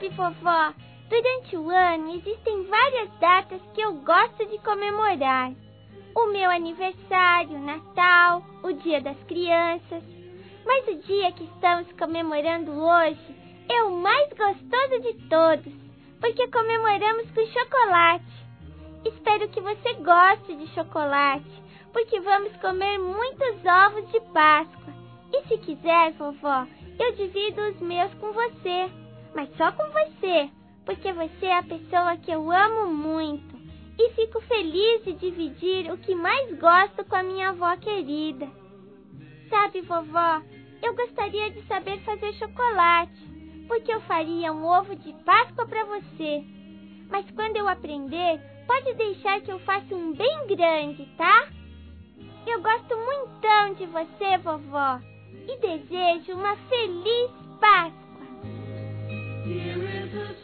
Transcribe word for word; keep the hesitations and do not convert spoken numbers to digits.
Sabe, vovó, durante o ano existem várias datas que eu gosto de comemorar. O meu aniversário, Natal, o Dia das Crianças. Mas o dia que estamos comemorando hoje é o mais gostoso de todos, porque comemoramos com chocolate. Espero que você goste de chocolate, porque vamos comer muitos ovos de Páscoa. E se quiser, vovó, eu divido os meus com você, mas só com você, porque você é a pessoa que eu amo muito. E fico feliz de dividir o que mais gosto com a minha avó querida. Sabe, vovó, eu gostaria de saber fazer chocolate, porque eu faria um ovo de Páscoa para você. Mas quando eu aprender, pode deixar que eu faça um bem grande, tá? Eu gosto muitão de você, vovó, e desejo uma feliz Páscoa. Here is a